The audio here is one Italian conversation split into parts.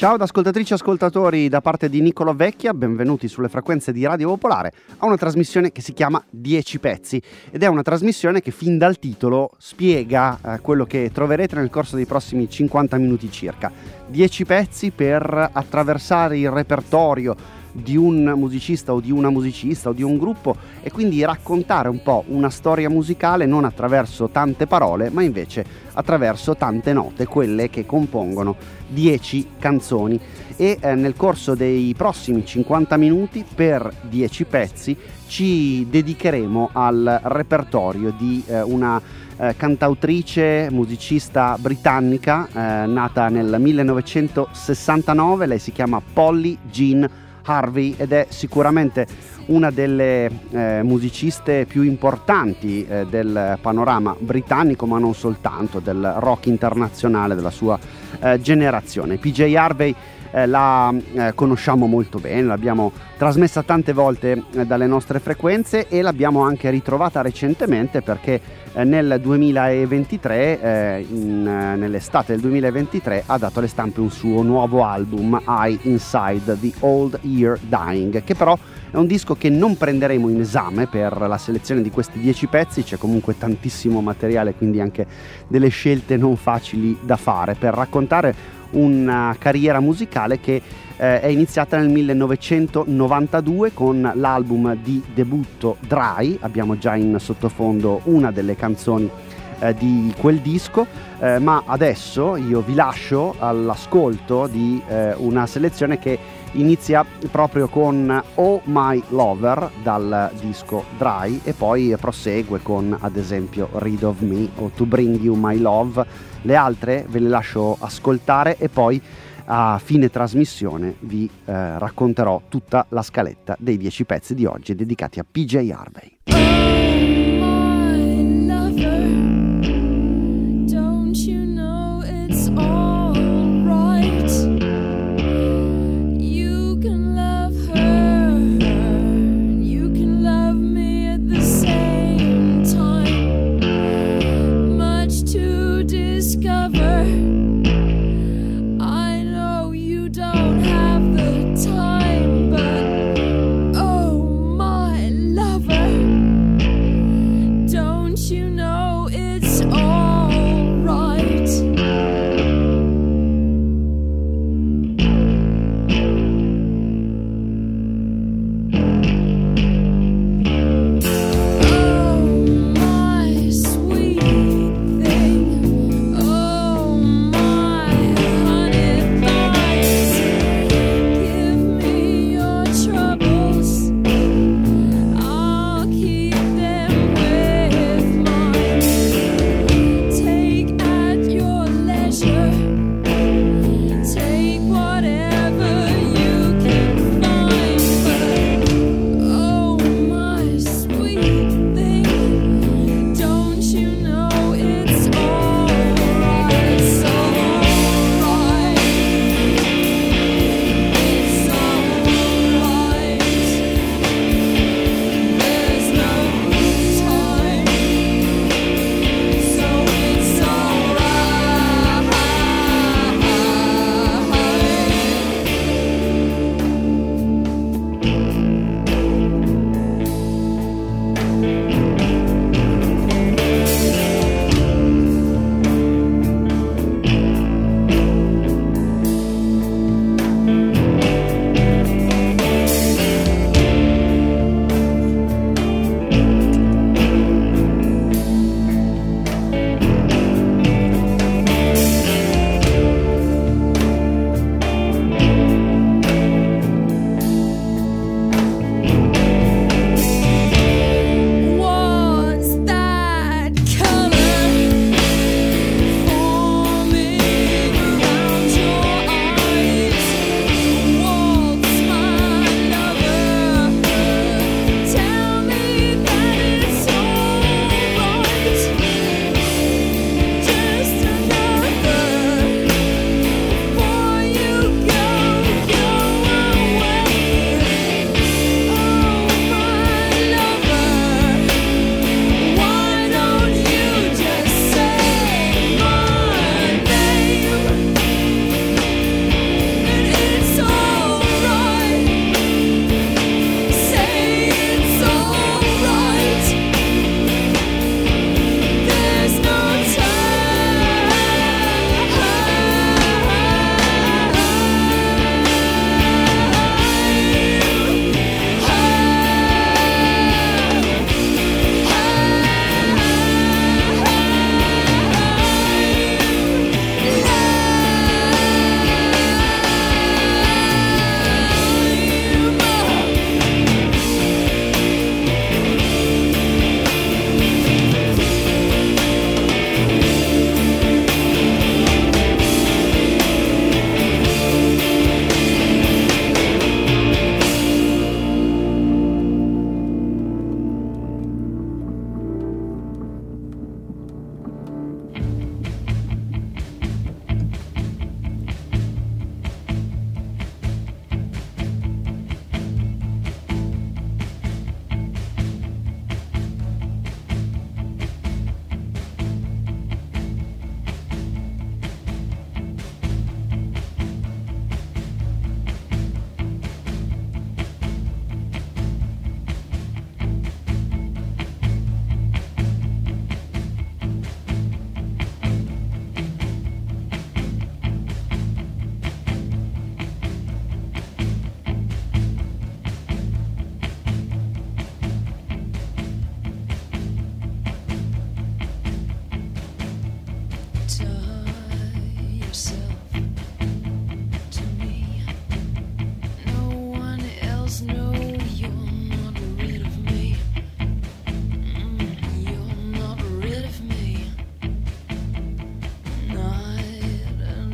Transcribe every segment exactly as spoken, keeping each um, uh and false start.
Ciao ad ascoltatrici e ascoltatori da parte di Niccolo Vecchia, benvenuti sulle frequenze di Radio Popolare a una trasmissione che si chiama dieci pezzi ed è una trasmissione che fin dal titolo spiega eh, quello che troverete nel corso dei prossimi cinquanta minuti circa. dieci pezzi per attraversare il repertorio di un musicista o di una musicista o di un gruppo e quindi raccontare un po' una storia musicale non attraverso tante parole ma invece attraverso tante note, quelle che compongono dieci canzoni e eh, nel corso dei prossimi cinquanta minuti per dieci pezzi ci dedicheremo al repertorio di eh, una eh, cantautrice, musicista britannica eh, nata nel millenovecentosessantanove, lei si chiama Polly Jean Harvey ed è sicuramente una delle eh, musiciste più importanti eh, del panorama britannico, ma non soltanto, del rock internazionale della sua eh, generazione. P J Harvey eh, la eh, conosciamo molto bene, l'abbiamo trasmessa tante volte eh, dalle nostre frequenze e l'abbiamo anche ritrovata recentemente perché eh, nel duemilaventitré, eh, in, eh, nell'estate del duemilaventitré, ha dato alle stampe un suo nuovo album, I Inside the Old Year Dying, che però è un disco che non prenderemo in esame per la selezione di questi dieci pezzi, c'è comunque tantissimo materiale, quindi anche delle scelte non facili da fare per raccontare una carriera musicale che eh, è iniziata nel millenovecentonovantadue con l'album di debutto Dry. Abbiamo già in sottofondo una delle canzoni eh, di quel disco, eh, ma adesso io vi lascio all'ascolto di eh, una selezione che inizia proprio con Oh My Lover dal disco Dry e poi prosegue con ad esempio Rid of Me o To Bring You My Love. Le altre ve le lascio ascoltare e poi a fine trasmissione vi eh, racconterò tutta la scaletta dei dieci pezzi di oggi dedicati a P J Harvey. Oh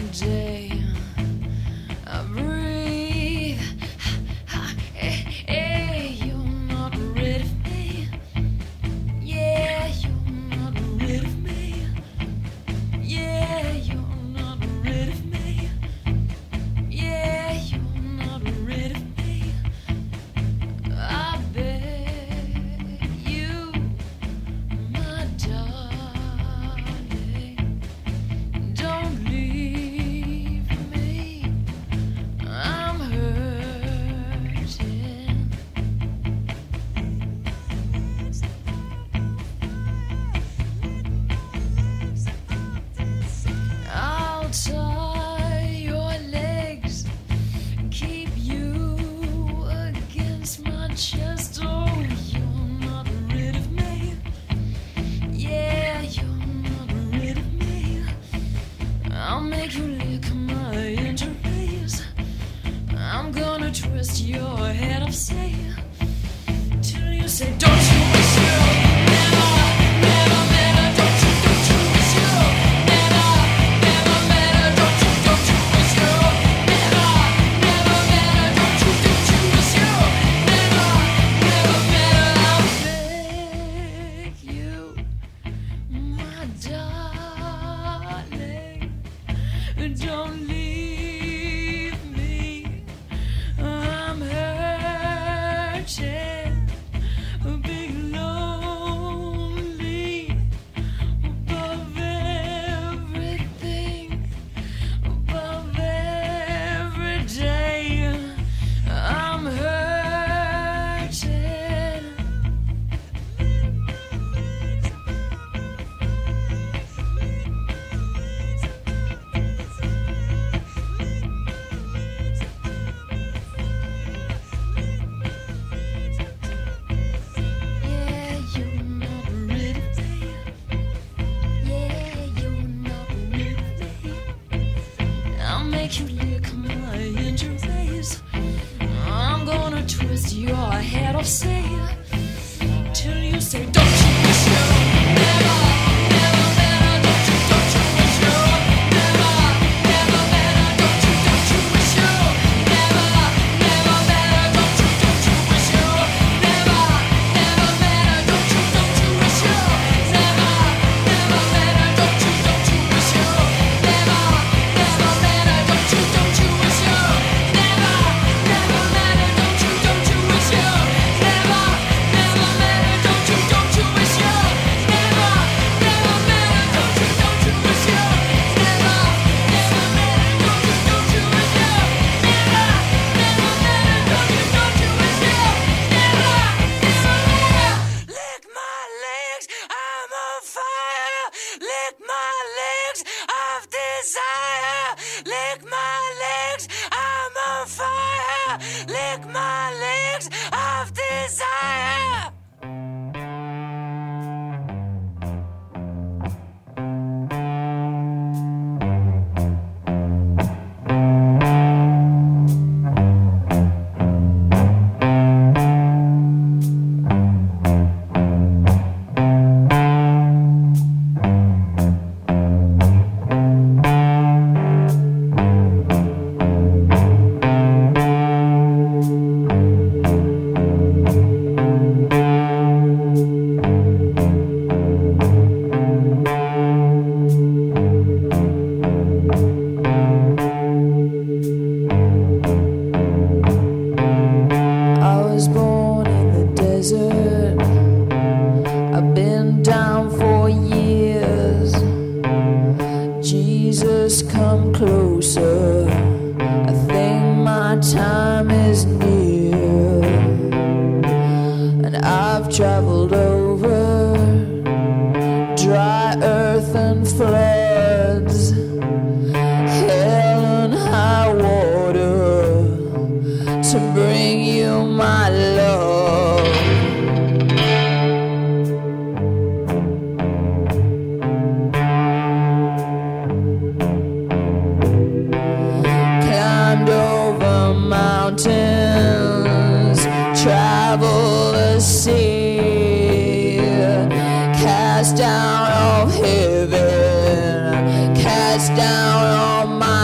Cast down of heaven, cast down all my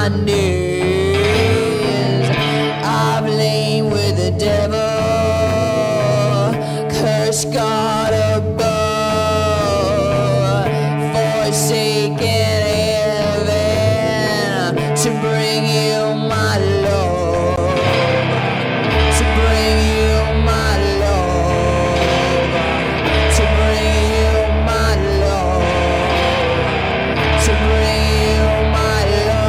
my knees. I've lain with the devil, cursed God above, forsaken heaven to bring you my love, to bring you my love, to bring you my love, to bring you my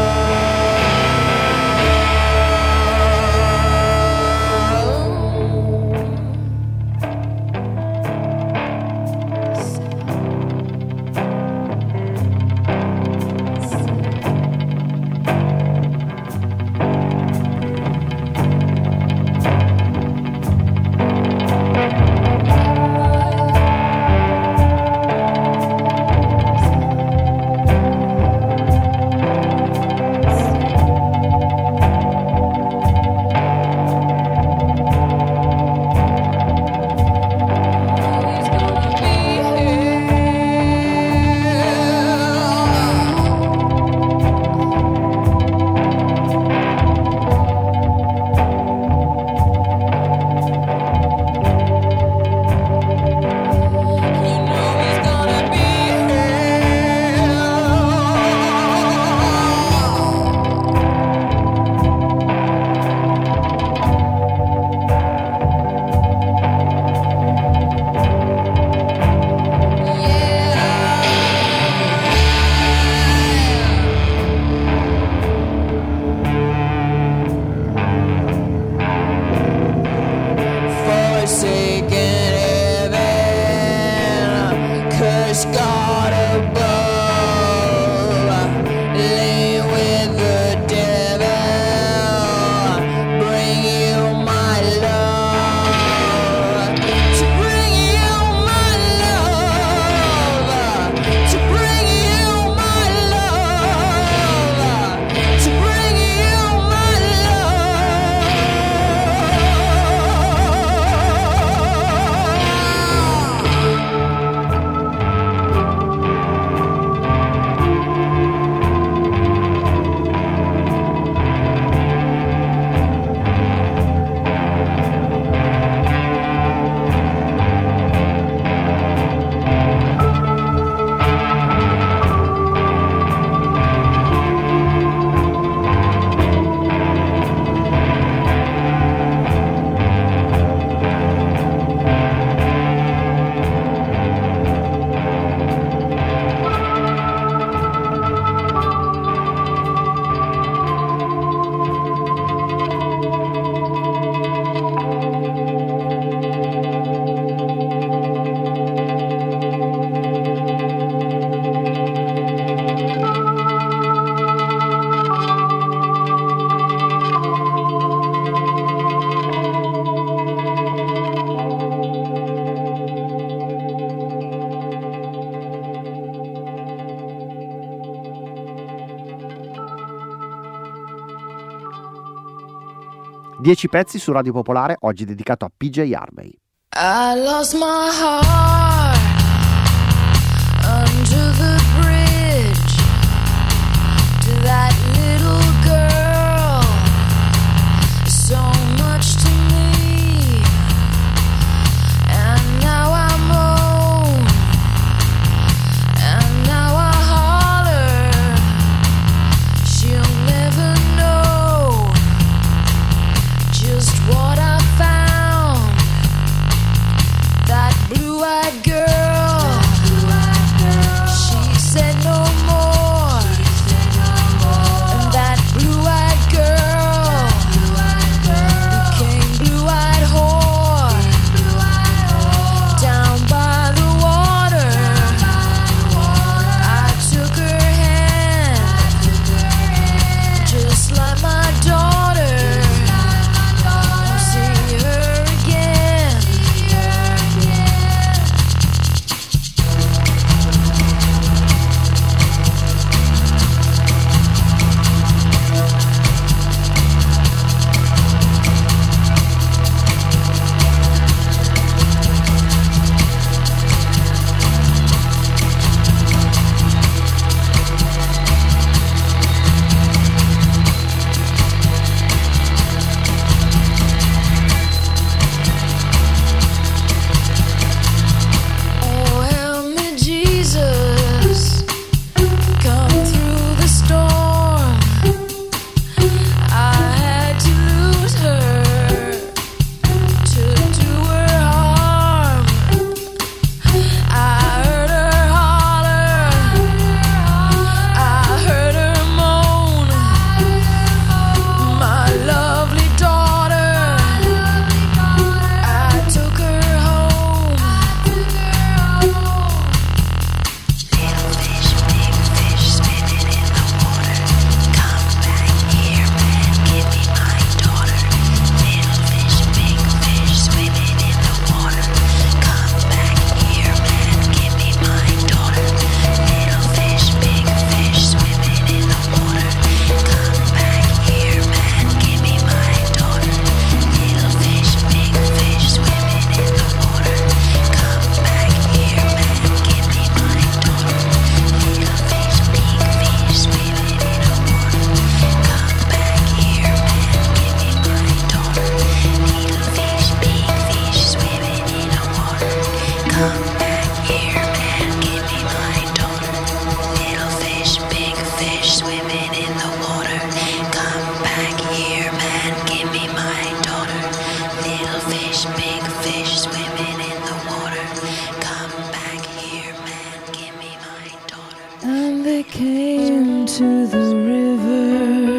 God above, lay with the devil, bring you my love, to bring you my love, to bring you my love, to bring you my dieci pezzi su Radio Popolare, oggi dedicato a P J Harvey. I lost my heart under the bridge to that little girl, so much to me, and now I'm home, and now I holler, she'll never know just what I found. That blue-eyed river,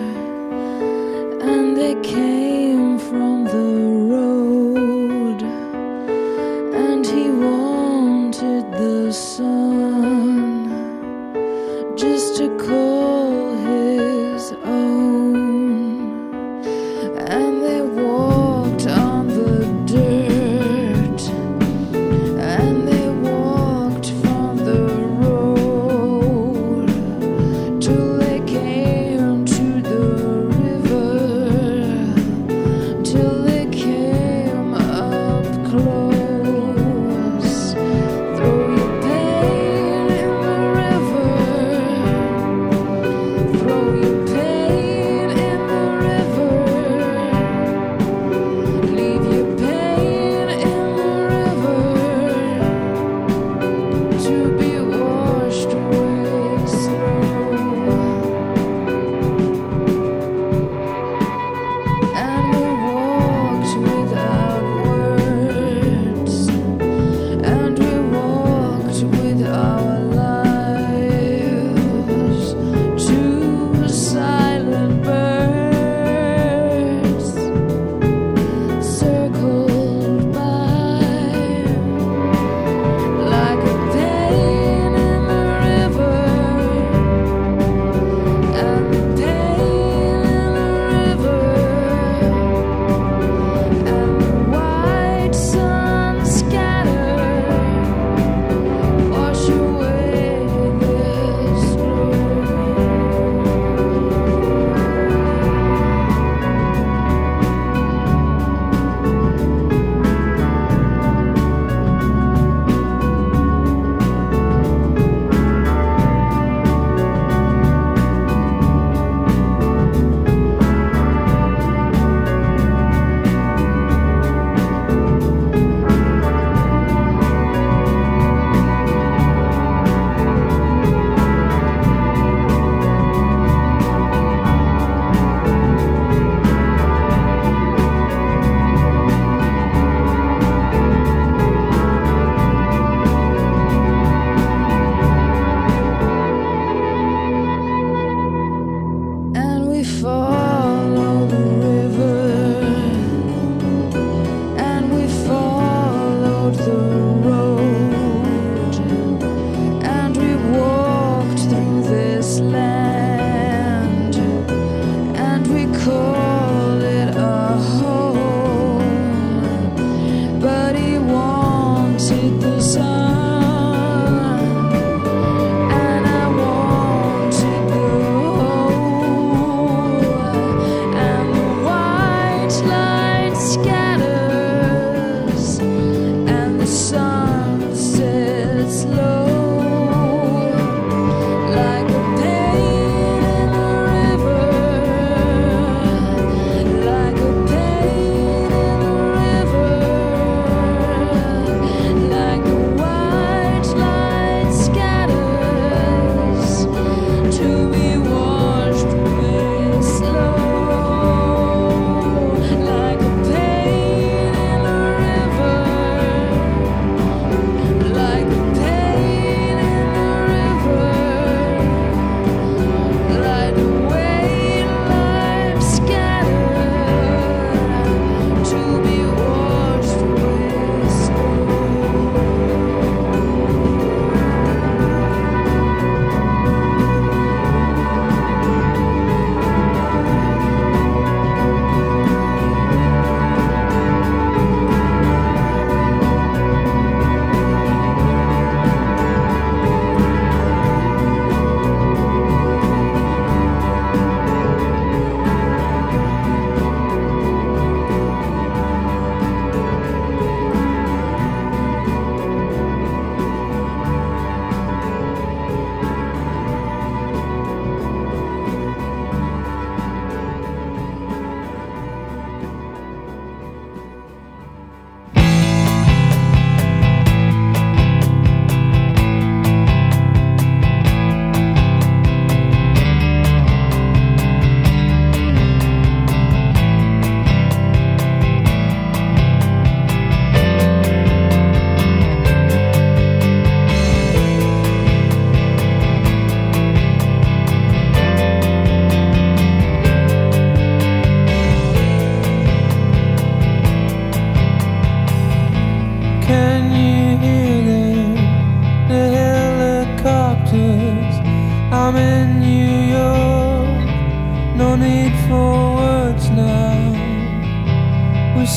and they came from the road, and he wanted the sun just to call his own, and they walked on the dirt, and they walked from the road till they came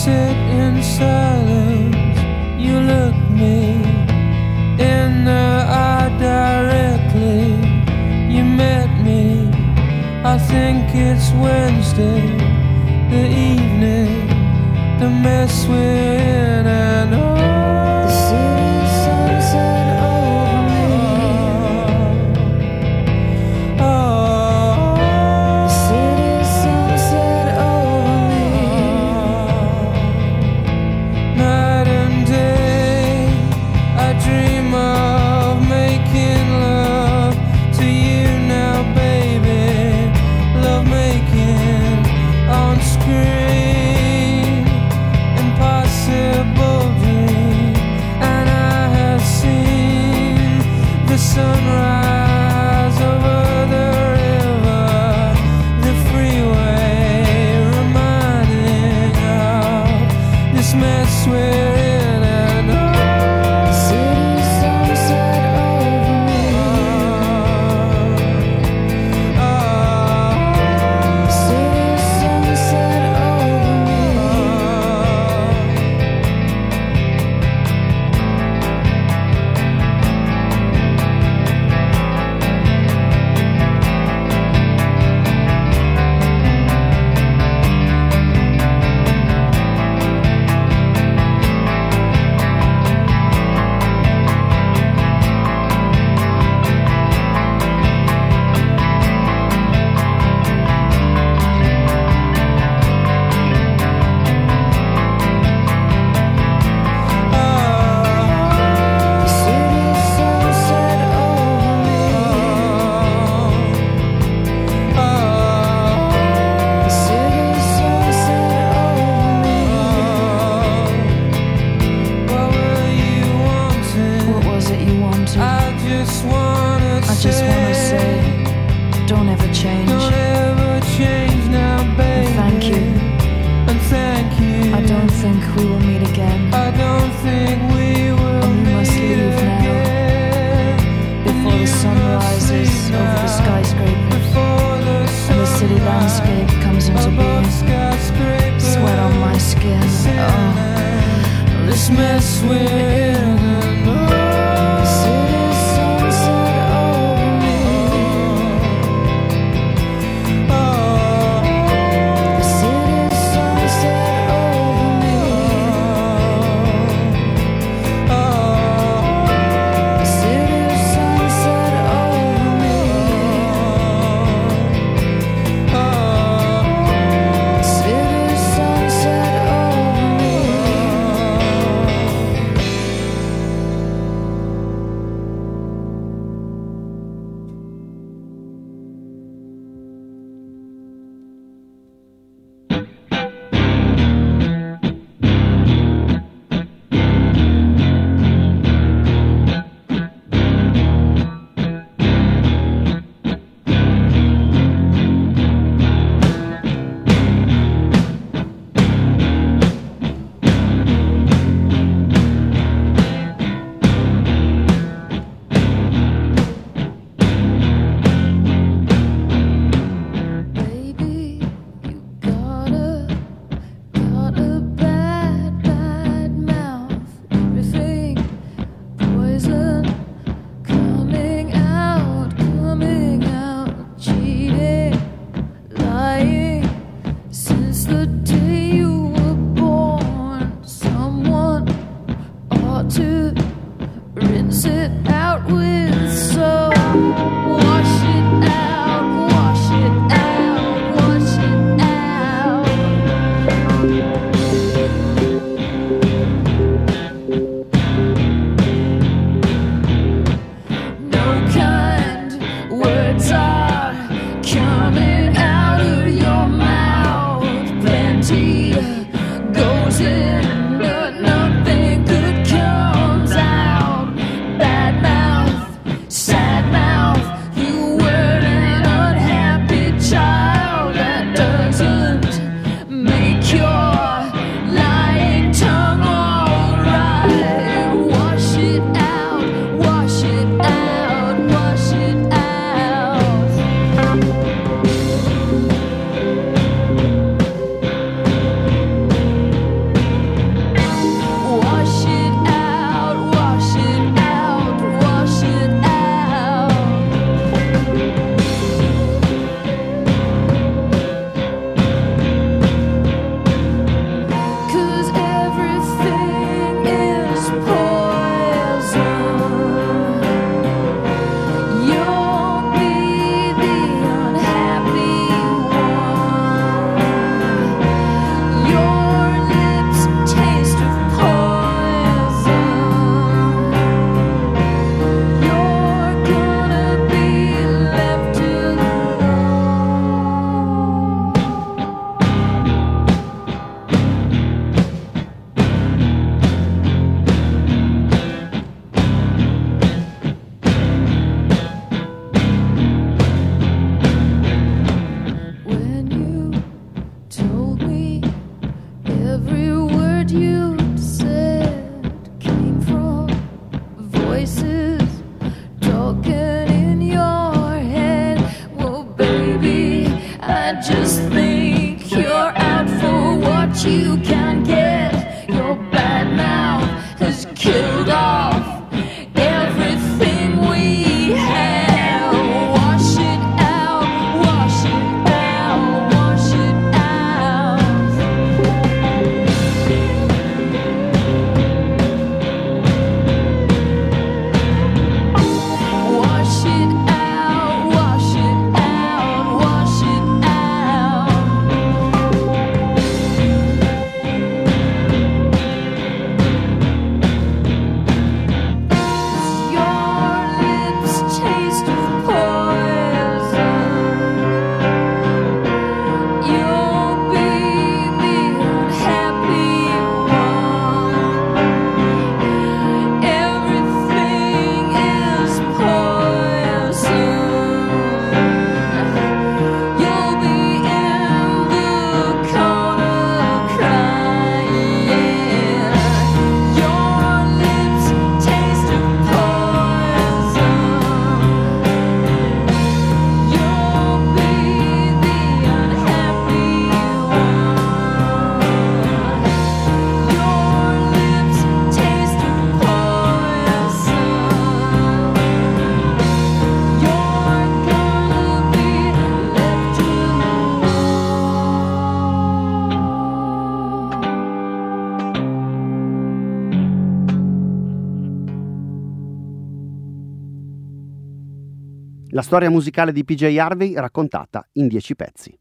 sit in silence, you look me in the eye directly. You met me, I think it's Wednesday, the evening, the mess we're in, I know. The city sunset over me. Oh, The city sunset over me. night and day, I dream of making love to you now, baby. Love making on screen, impossible dream. And I have seen the sunrise over the river, the freeway, reminding of this mess we're in. And oh, The city sunset over me. oh, The city sunset over me. The city sunset over me. The city sunset over me. what were you wanting? What was it you wanted? I just wanna I just wanna say, don't ever change. don't ever change now, baby. thank you. And thank you. I don't think we will meet again. I don't think we will And we must meet leave now, again. before And the you sun must rises leave over the now, skyscrapers before the and the city sun landscape comes into above being. skyscrapers. Sweat on my skin. Oh, This mess we're in. And oh, the city sunset over me. oh, The city sunset over me. oh, The city sunset over me. oh, The city sunset over me. I just think you're out for what you can get. Your bad mouth has killed off everything we have. Wash it out, wash it out, wash it out. Wash it out, wash it out, wash it out. Your lips taste of poison. You'll be the unhappy one. Everything is poison. You'll be in the corner crying. Your lips taste of poison. You'll be the unhappy one. Your lips taste of poison. You're gonna be left alone. La storia musicale di P J Harvey raccontata in dieci pezzi.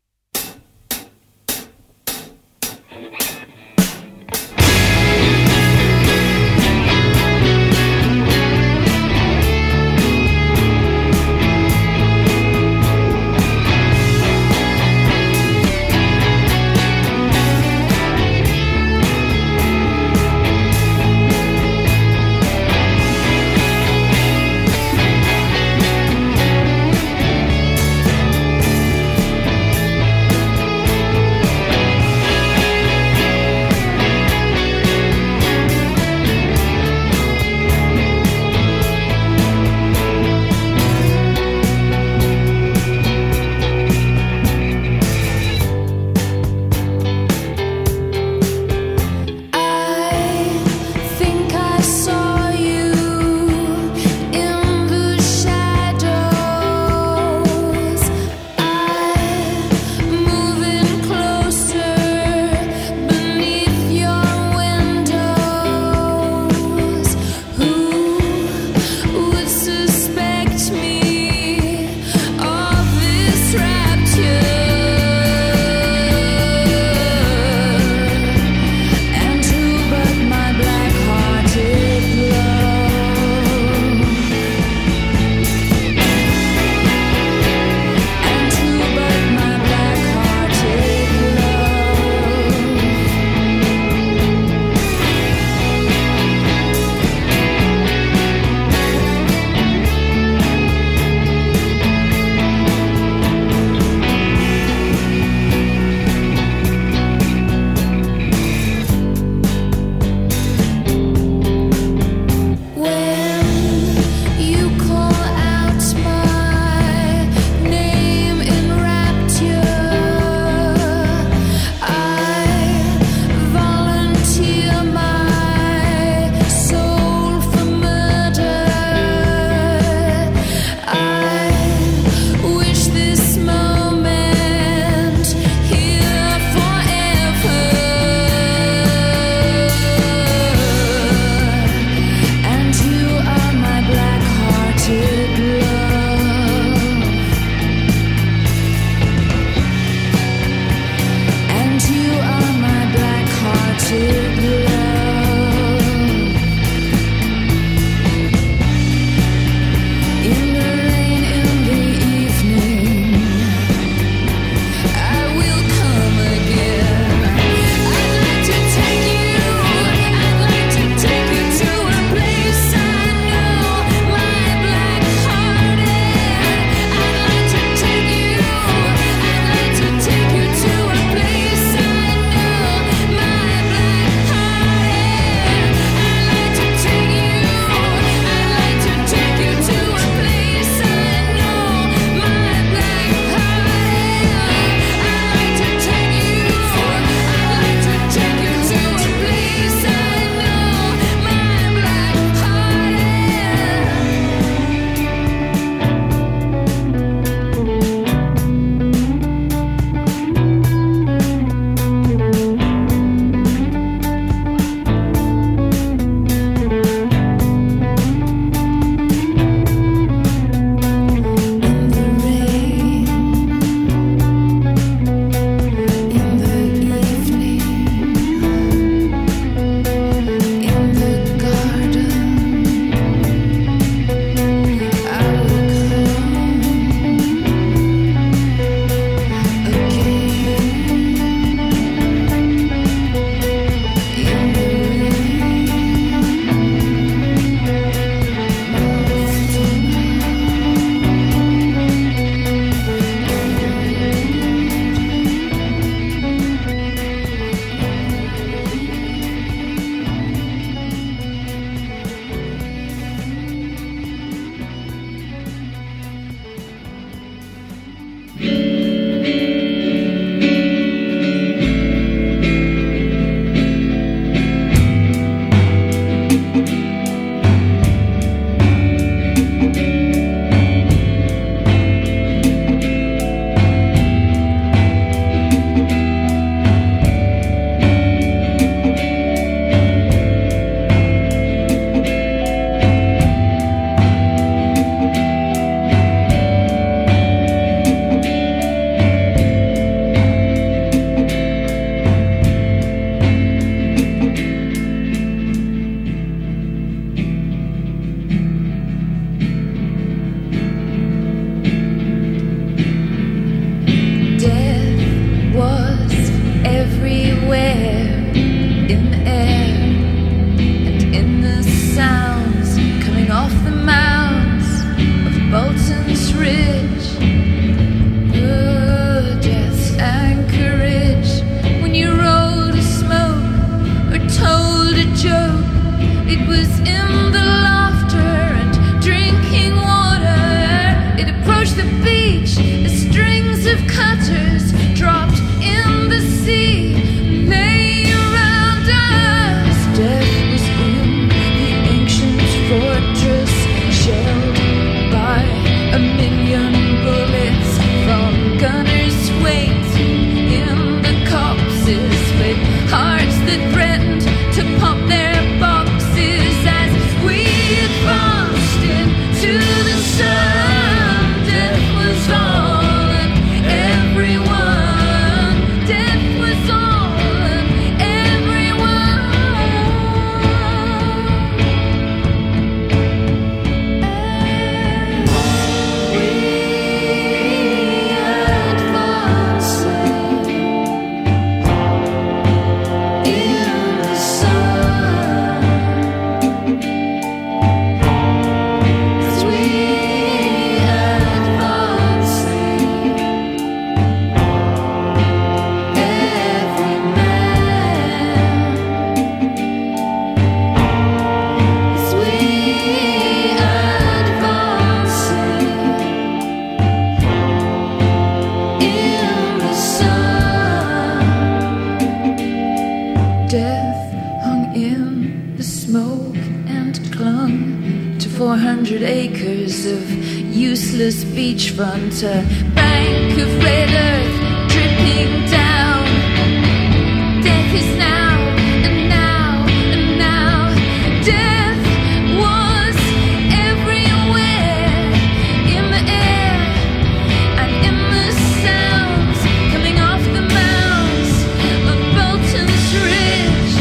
useless beachfront, a bank of red earth dripping down. Death is now, and now, and now. Death was everywhere, in the air and in the sounds coming off the mounds of Bolton's Ridge.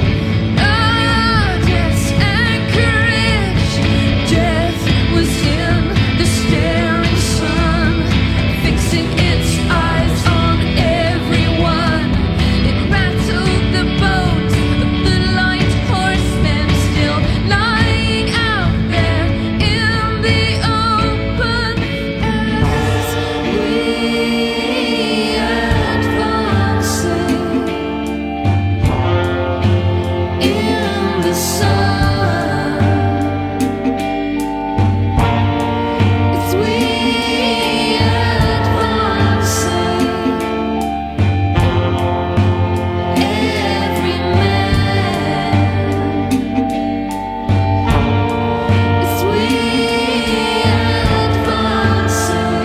Oh, death's anchorage. Death was in the staring sun, fixing its eyes on everyone. It rattled the boat of the light horsemen, still lying out there in the open as we advancing in the sun. It's we advancing, every man. It's we advancing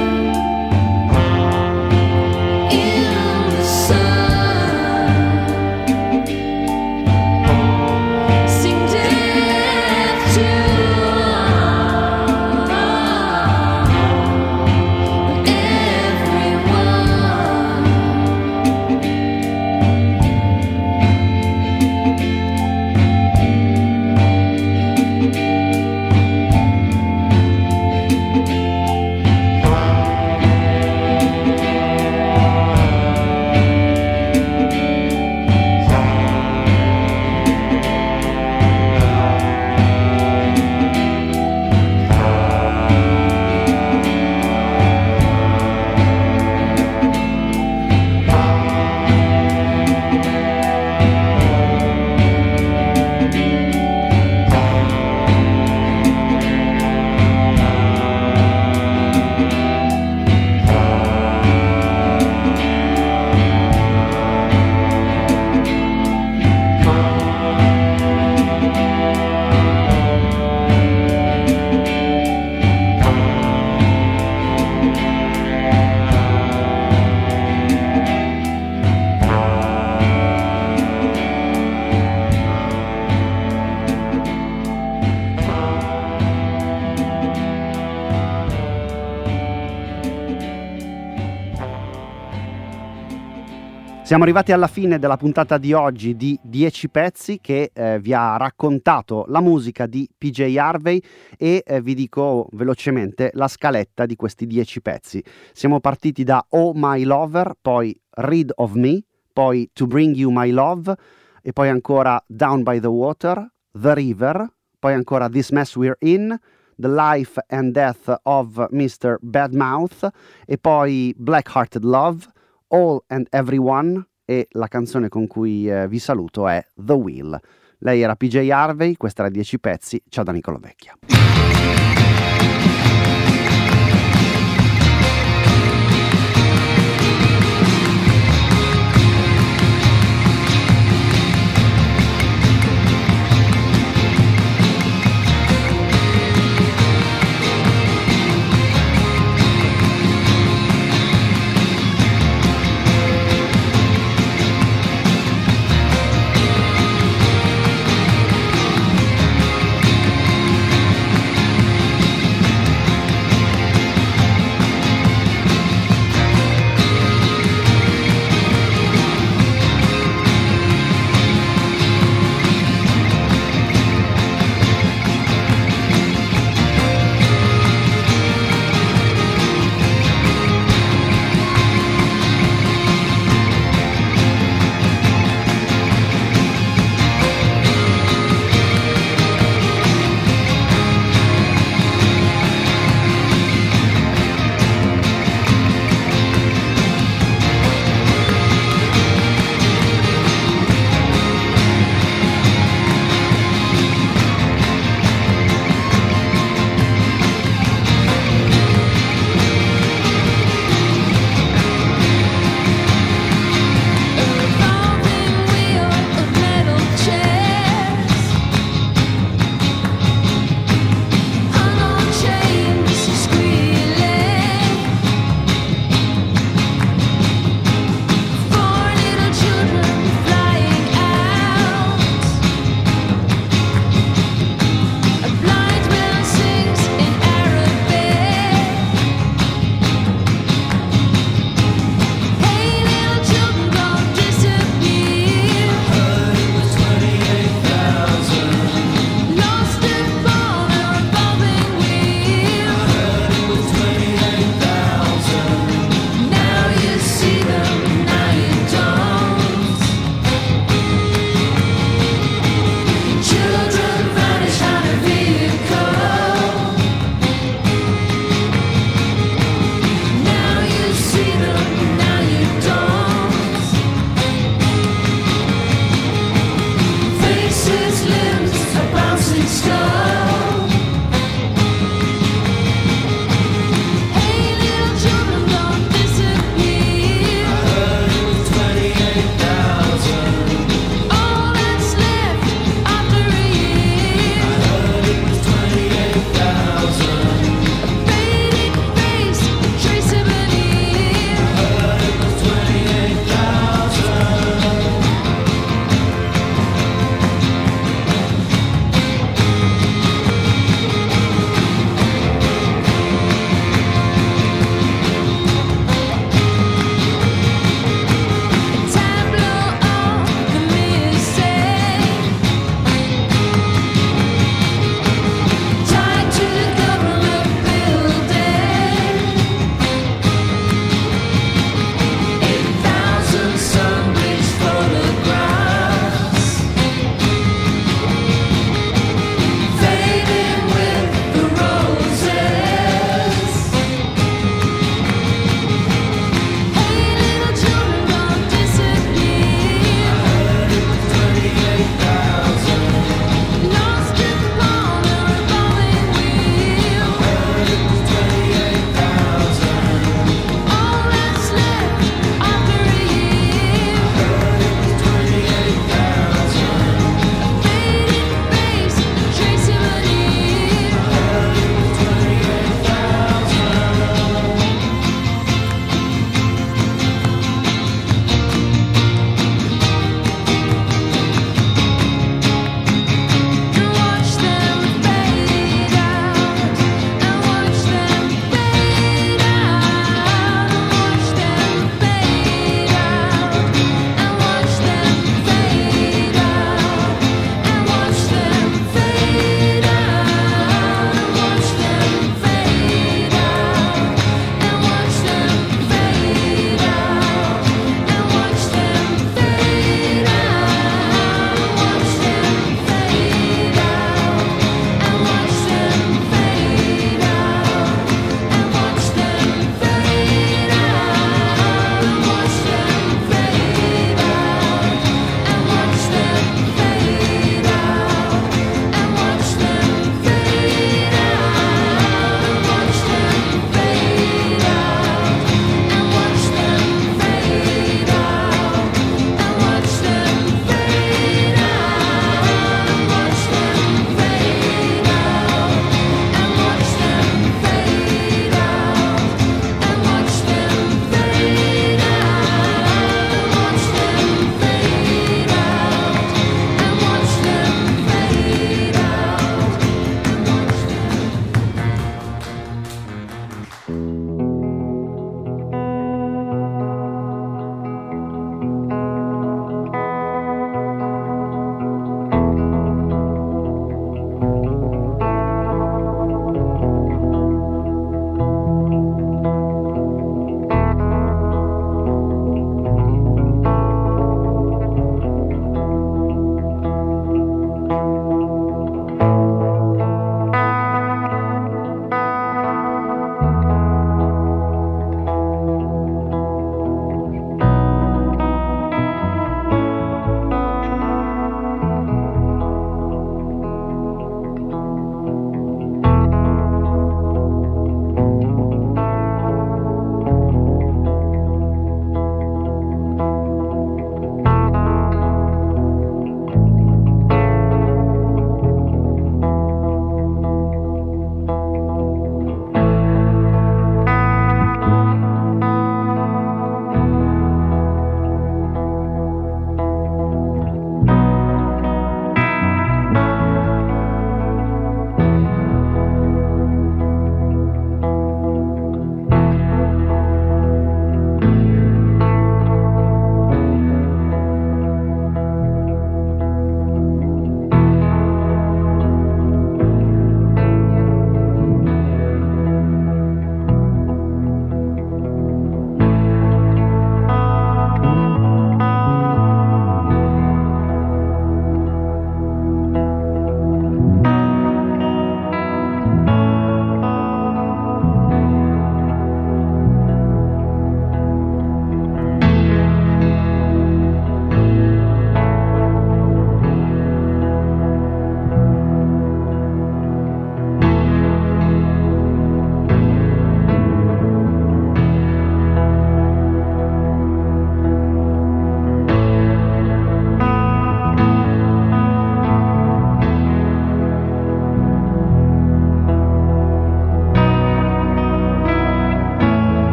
in the sun. Sing death to Siamo arrivati alla fine della puntata di oggi di dieci pezzi che eh, vi ha raccontato la musica di P J Harvey e eh, vi dico velocemente la scaletta di questi dieci pezzi. Siamo partiti da Oh My Lover, poi Rid of Me, poi To Bring You My Love e poi ancora Down by the Water, The River, poi ancora This Mess We're In, The Life and Death of mister Badmouth e poi Black Hearted Love, All and Everyone e la canzone con cui eh, vi saluto è The Wheel. Lei era P J Harvey, questa era dieci pezzi, ciao da Nicola Vecchia.